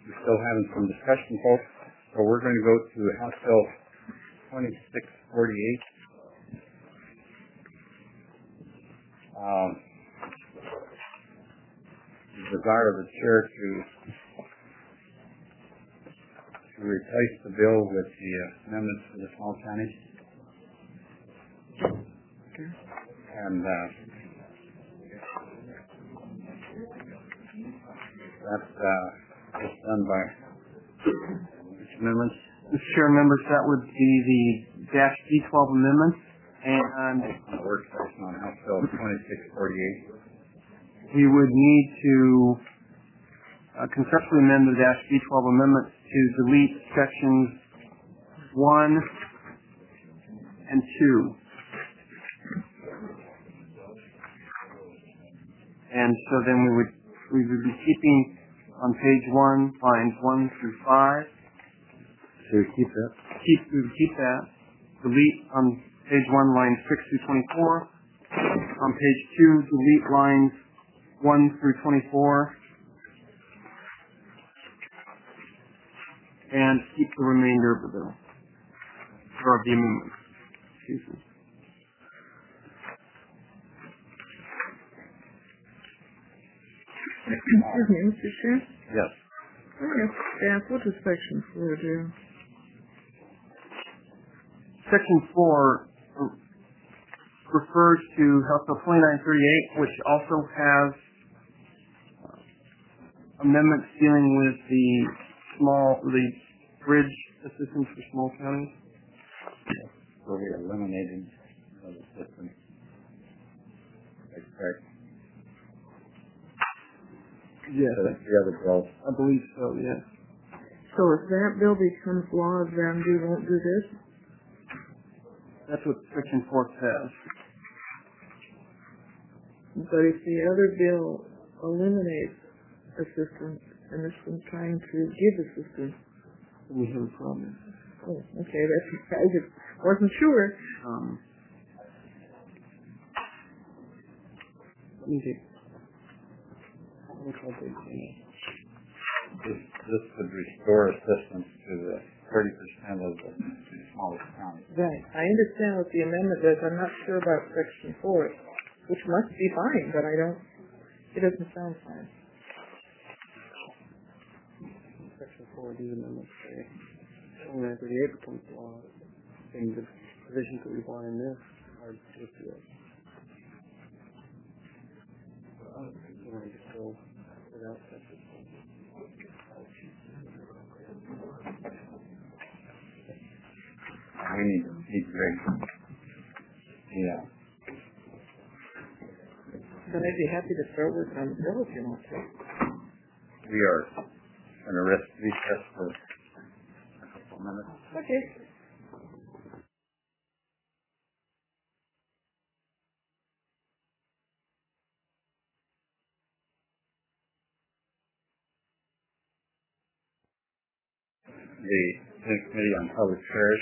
we're still having some discussion, folks. So we're going to go to House Bill 2648. The desire of the chair to replace the bill with the amendments for the small counties. Okay. And that's done by which amendments? Mr. Chair, members, that would be the -D12 amendments and work session on House Bill 2648. We would need to conceptually amend the -D12 amendments to delete sections 1 and 2. And so then we would be keeping on page 1 lines 1 through 5. So we keep that? We would keep that. Delete on page 1 lines 6 through 24. On page 2, delete lines 1 through 24. And keep the remainder of the bill. Or of the amendment. Excuse me. Excuse me, Mr. Chair? Yes. I ask staff, what does section 4 do? Section 4 refers to House Bill 2938, which also has amendments dealing with the bridge assistance for small counties. So we eliminated the system. That's correct. Yes. So that's the other bill. I believe so, yes. So if that bill becomes law, then we won't do this? That's what Section 4 says. But if the other bill eliminates assistance, and this one's trying to give assistance, we have a problem. Oh, okay, I just wasn't sure. Let me see. This would restore assistance to the 30% of the smallest counties. Right. I understand what the amendment does. I'm not sure about Section 4, which must be fine, but it doesn't sound fine. Section 4 of these amendments say 2938 becomes law, and the provisions that we want in this are just good. Without Section 4. We need Greg. Yeah. But I'd be happy to start working on the bill if you want to. We are going to recess for a couple of minutes. Okay. The Senate Committee on Public Affairs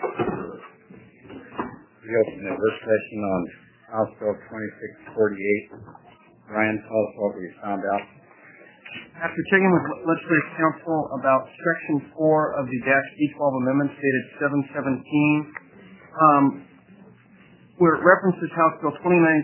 reopened the work session on House Bill 2648. Ryan, tell us what we found out. After checking with Legislative Council about Section 4 of the -D12 amendments dated 7/17, where it references House Bill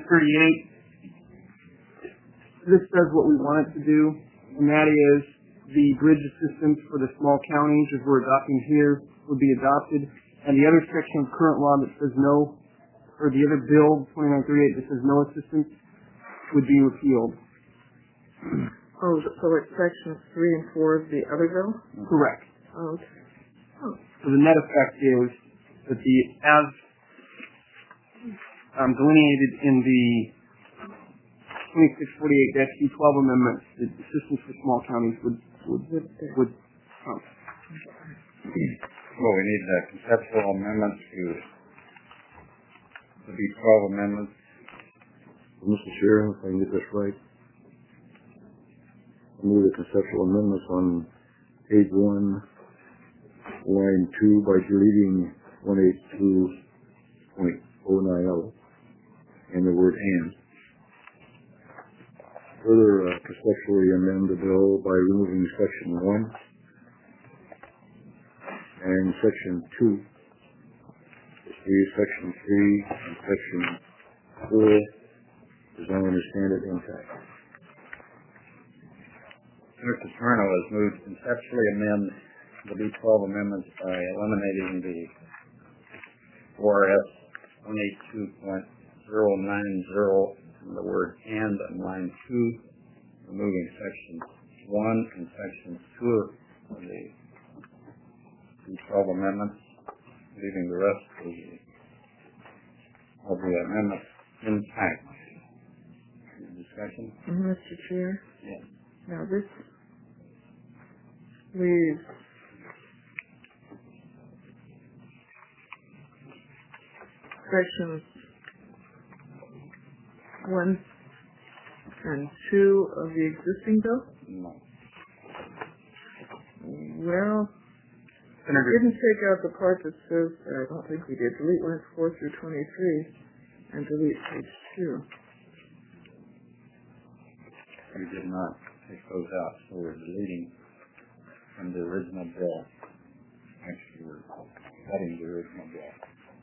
2938, this does what we want it to do, and that is the bridge assistance for the small counties, as we're adopting here, would be adopted, and the other section of current law that says no, or the other bill, 2938, that says no assistance, would be repealed. Oh, so it's sections 3 and 4 of the other bill? Correct. Oh, okay. Oh. So the net effect is that as delineated in the 2648-D12 amendments, the assistance for small counties would count. Well, we need a conceptual amendment to the D12 amendments. Mr. Chair, if I can get this right, I move the conceptual amendments on page 1, line 2, by deleting 182.09L and the word and. Further, conceptually amend the bill by removing section 1 and section 2. Leave section 3 and section 4, as I understand it, intact. Senator Paterno has moved to conceptually amend the B12 amendments by eliminating the 4S 182.090 from the word and on line 2, removing section 1 and section 2 of the B12 amendments, leaving the rest of the amendments intact. Discussion? Mr. Chair? Yes. Now this leaves sections 1 and 2 of the existing bill? No. Well, we didn't take out the part that says, I don't think we did, delete lines 4 through 23 and delete page 2. We did not take those out, so we're deleting from the original bill. Actually, we're cutting the original bill.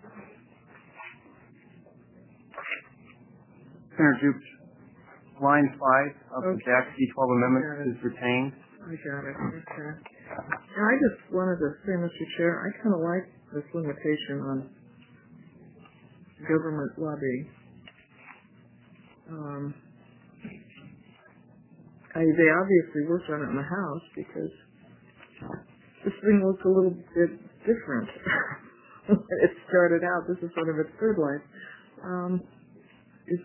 Senator Jukes, line 5 of the Okay. Jack B12 amendment is retained. I got it. Okay. And I just wanted to say, Mr. Chair, I kind of like this limitation on government lobbying. They obviously worked on it in the House because this thing looks a little bit different. When it started out, this is sort of its third life. Is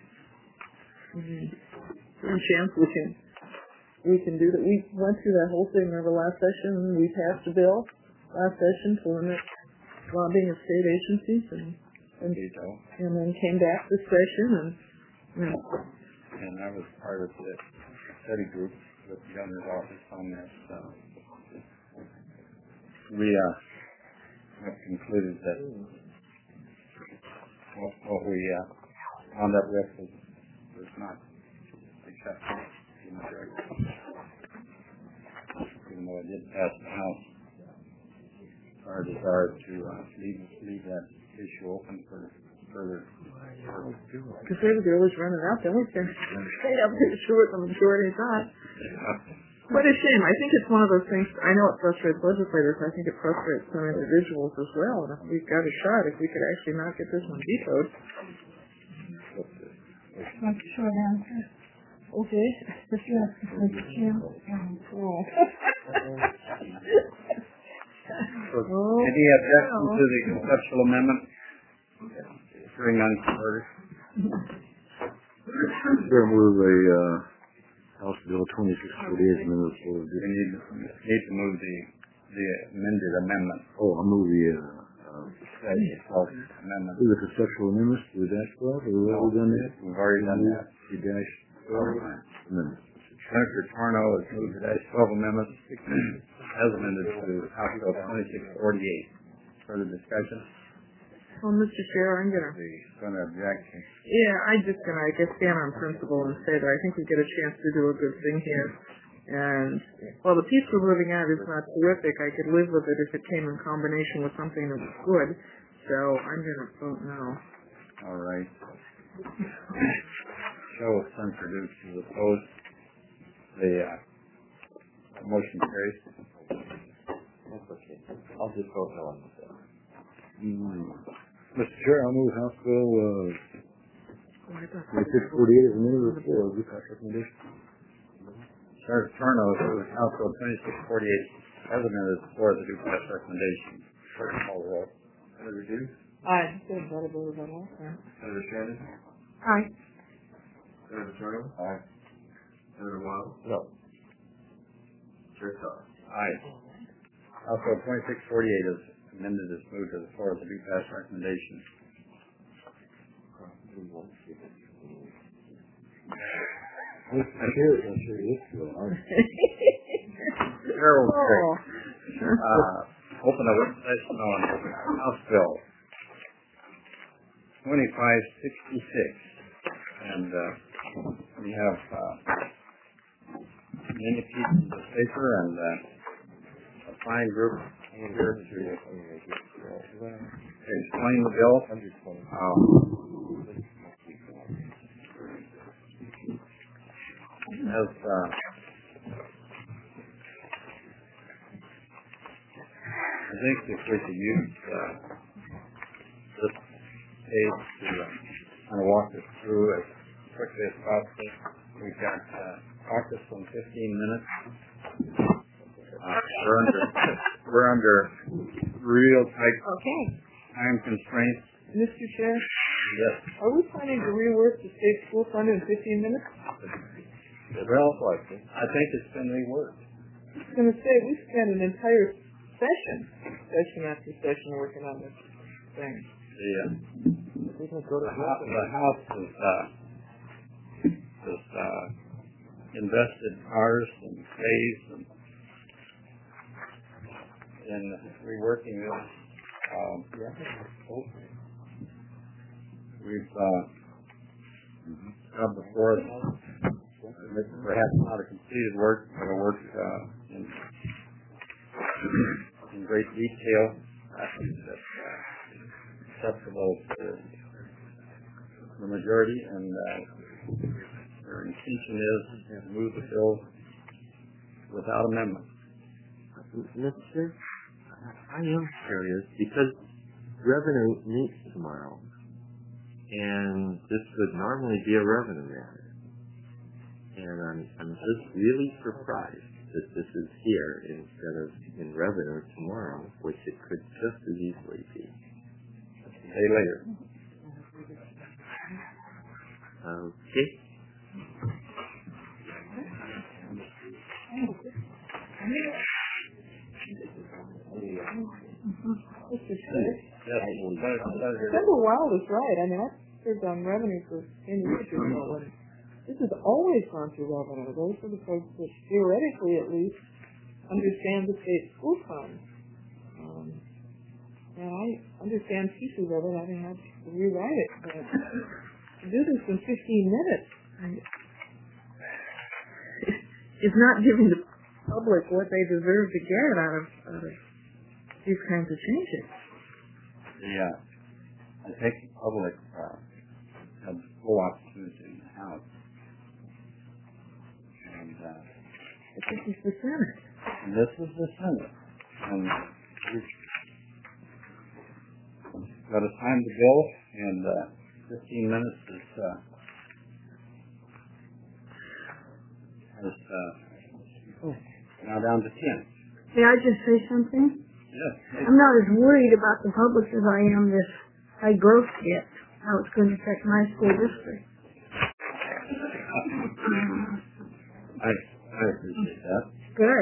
there a chance we can do that? We went through that whole thing over last session, and we passed a bill last session to limit lobbying of state agencies, and then came back this session, And I was part of the study group with the governor's office on this. We have concluded that what we wound up with was not acceptable in the majority. Even though it did pass the House, our desire to leave that issue open for further. because they would always run it out, then we can stay up to sure what the majority thought. What a shame. I think it's one of those things, I know it frustrates legislators, I think it frustrates some individuals as well, and if we've got a shot, if we could actually not get this one vetoed. That's a short answer. Okay. But you have to put the camera on. Any objection to the conceptual amendment? Hearing none, order. Chair, move a House Bill 2648 amendment for We need to move the amended amendment. Oh, I move the Amendment. the conceptual amendments to the dash 12, or we've already done that? We've already done that. The dash 12 amendment. Senator Tarno has moved the dash 12 amendment as amended to House Bill 2648. Further discussion? Well, Mr. Chair, I'm gonna object. I'm just gonna, I guess, stand on principle and say that I think we get a chance to do a good thing here. And while the piece we're moving out is not terrific, I could live with it if it came in combination with something that was good. So I'm gonna vote no. All right. Show of Senator Dukes is opposed. The motion carries. That's okay. I'll just vote no on this. Mr. Chair, I'll move House Bill 2648 as amended for the pass recommendation. Senator Tarno has moved House Bill 2648 as amended for the due pass recommendation. Clerk, call the roll. Senator Dukes? Aye. Good, better vote on all. Senator Shannon? Aye. Senator Turner? Aye. Senator Wild? No. Chair Todd? Aye. House Bill 2648 is amended as moved to the floor of the due pass recommendation. Harold open a work session on House Bill 2566 and We have many pieces of paper and a fine group here to explain the bill. As I think if we could use this page to kind of walk us through as quickly as possible. We've got caucus in 15 minutes. We're under real tight time constraints. Mr. Chair, Yes. are we planning to rework the state school fund in 15 minutes? Well, I think it's been reworked. I was going to say, we spent an entire session after session working on this thing. The House has invested hours and days in reworking this. We've come before us, perhaps not a completed work, but a work in great detail. I think that's acceptable to the majority, and their intention is to move the bill without amendment. Mr. Chair, I am curious because revenue meets tomorrow, and this would normally be a revenue matter. And I'm just really surprised that this is here instead of in revenue tomorrow, which it could just as easily be. A day later. Okay. Mr. Chair, Yes. Senator Wild is right. I mean, I've served on revenue for 10 years or so, and this has always gone through revenue. Those are the folks that theoretically, at least, understand the state school fund. And I understand pieces of it. I mean, I have to rewrite it. But to do this in 15 minutes is not giving the public what they deserve to get out of these kinds of changes. I think the public had full opportunity in the House. And this is the Senate. And this is the Senate. And we've got to sign the bill, and 15 minutes is now down to 10. May I just say something? Yes. I'm not as worried about the public as I am this high growth hit, how it's going to affect my school district. I appreciate that. Good.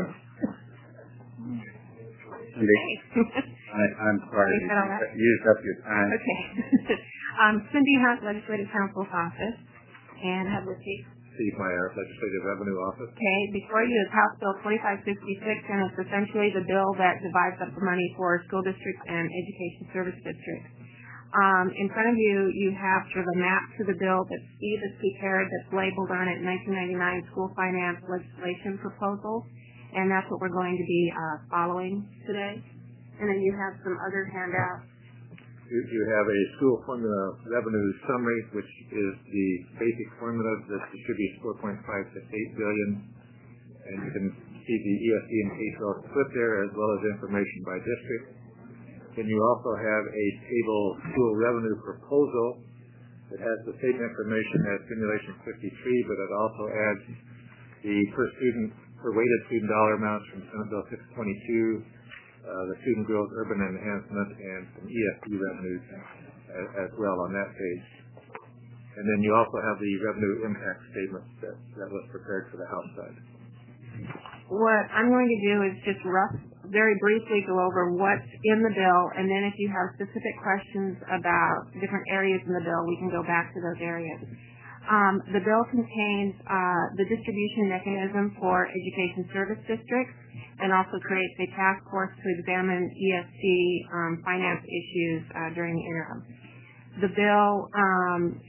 Cindy, I'm sorry you used up your time. Okay. Cindy Hunt, Legislative Counsel's Office, and have received Steve Meyer, Legislative Revenue Office. Okay, before you is House Bill 2566, and it's essentially the bill that divides up the money for school districts and education service districts. In front of you, you have sort of a map to the bill that Steve has prepared that's labeled on it 1999 School Finance Legislation Proposal, and that's what we're going to be following today. And then you have some other handouts. You have a school formula revenue summary, which is the basic formula that distributes $4.568 billion, and you can see the ESD and K-12 split there, as well as information by district. Then you also have a table school revenue proposal that has the same information as Simulation 53, but it also adds the per weighted student dollar amounts from Senate Bill 622, the student growth, urban enhancement, and some ESD revenues as well on that page. And then you also have the revenue impact statement that was prepared for the House side. What I'm going to do is just very briefly go over what's in the bill, and then if you have specific questions about different areas in the bill, we can go back to those areas. The bill contains the distribution mechanism for education service districts, and also creates a task force to examine ESD finance issues during the interim. The bill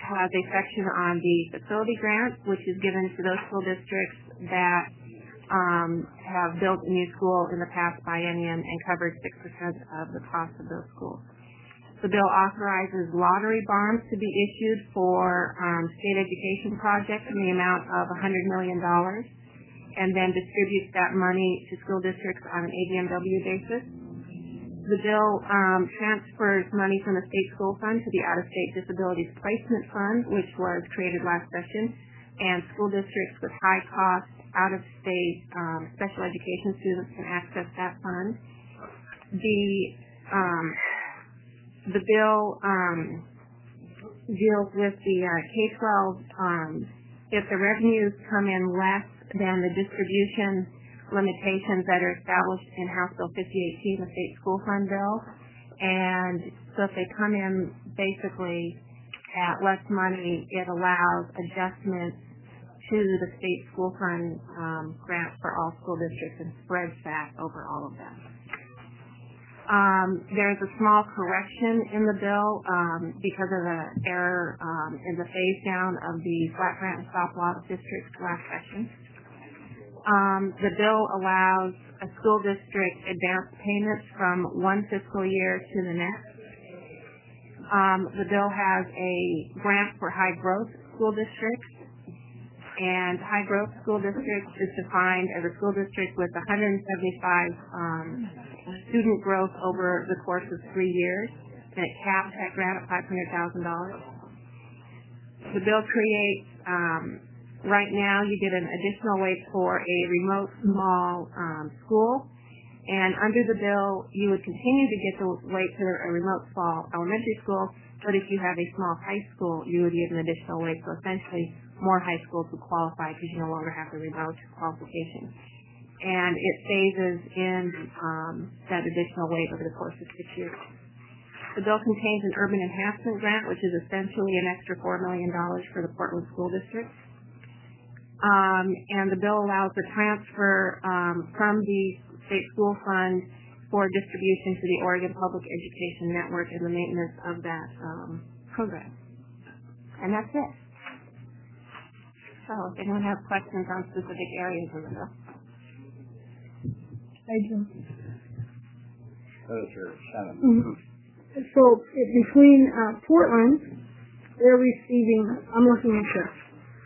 has a section on the facility grant, which is given to those school districts that have built a new school in the past biennium and covered 6% of the cost of those schools. The bill authorizes lottery bonds to be issued for state education projects in the amount of $100 million and then distributes that money to school districts on an ADMW basis. The bill transfers money from the state school fund to the out-of-state disabilities placement fund, which was created last session, and school districts with high-cost out-of-state special education students can access that fund. The bill deals with the K-12. If the revenues come in less than the distribution limitations that are established in House Bill 5018, the state school fund bill, and so if they come in basically at less money, it allows adjustments to the state school fund grant for all school districts and spreads that over all of them. There's a small correction in the bill because of the error in the phase down of the flat grant and stop loss districts last session. The bill allows a school district advance payments from one fiscal year to the next. The bill has a grant for high growth school districts, and high growth school districts is defined as a school district with 175 student growth over the course of 3 years, and it caps that grant at $500,000. The bill creates, right now you get an additional weight for a remote small school, and under the bill you would continue to get the weight for a remote small elementary school, but if you have a small high school, you would get an additional weight, so essentially more high schools would qualify because you no longer have the remote qualification. And it phases in that additional weight over the course of 6 years. The bill contains an urban enhancement grant, which is essentially an extra $4 million for the Portland School District. And the bill allows the transfer from the state school fund for distribution to the Oregon Public Education Network and the maintenance of that program. And that's it. So if anyone has questions on specific areas of the bill. I do. Those are Shannon. Mm-hmm. So between Portland, they're receiving, I'm looking at this,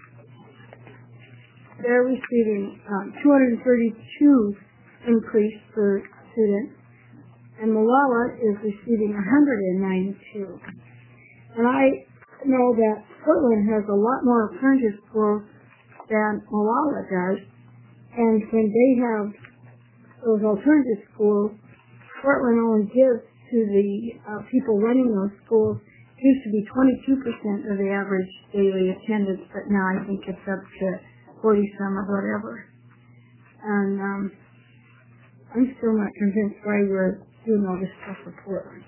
they're receiving 232 increase per student, and Molalla is receiving 192. And I know that Portland has a lot more alternative schools than Molalla does, and when they have those alternative schools, Portland only gives to the people running those schools used to be 22% of the average daily attendance, but now I think it's up to 40-some or whatever. And I'm still not convinced why we're doing all this stuff for Portland.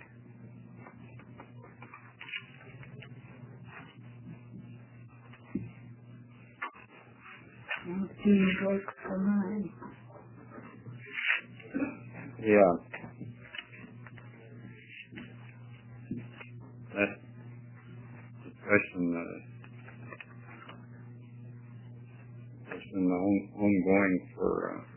Vote for mine. Yeah. That question has been ongoing for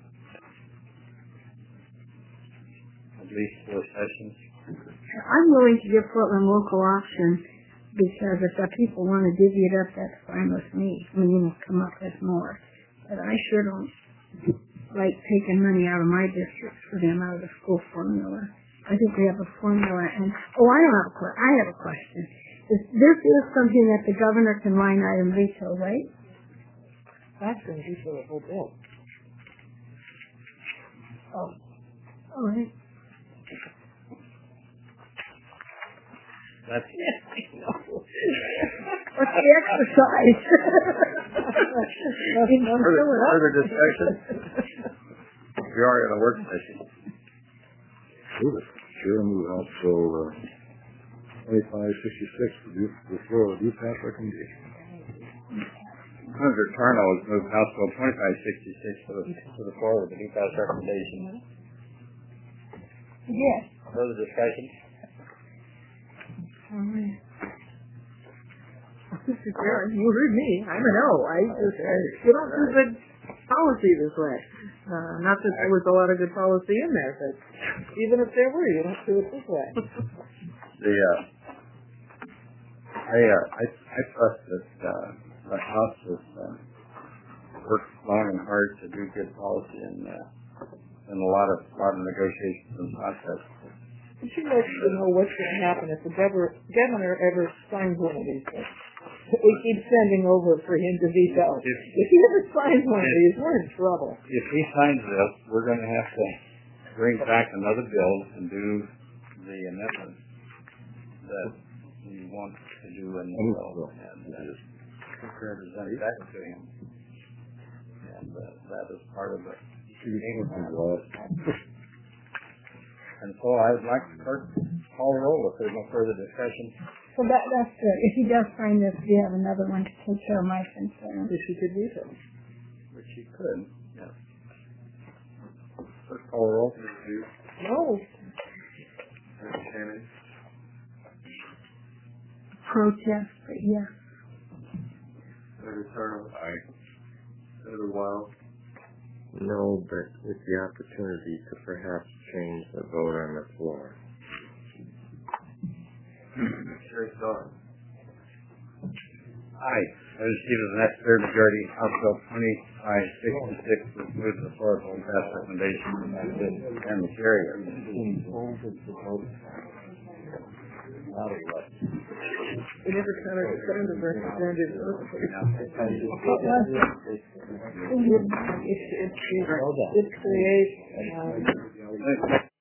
at least 4 sessions. I'm willing to give Portland local option because if the people want to divvy it up, that's fine with me. I mean, come up with more. But I sure don't like taking money out of my district for them out of the school formula. I think we have a formula, and I have a question. This is something that the governor can line item veto, right? That's going to veto the whole bill. Oh, all right. That's What's the exercise? further discussion. We are in a work session. Sure, move House Bill 2566 the floor. Do you pass recommendation? Senator Tarnow has moved House Bill 2566 to the floor with a new pass recommendation. Yes. Further discussion? You heard me. I'm a no. You don't do good policy this way. Not that there was a lot of good policy in there, but even if there were, you don't do it this way. I trust that the House has worked long and hard to do good policy and a lot of negotiations and process. But you like to know what's going to happen if the governor ever signs one of these things. We keep sending over for him to veto. If he ever signs one of these, we're in trouble. If he signs this, we're going to have to bring back another bill and do the amendments that we want to do in the bill and present that to him. And that is part of it. And so I'd like to start call roll if there's no further discussion. So that's good. If he does sign this, we have another one to take care of my concern. Which he could veto. Which he could, yes. First call roll, please. No. Shannon. Protest, but yes. Senator Turner. Aye. Senator Wild. No, but with the opportunity to perhaps change the vote on the floor. Sherry Sullivan. Aye. Those seated in that third majority, House Bill 2566 was moved to the floor for pass recommendation and the carrier. We never counted the Senate representatives. It creates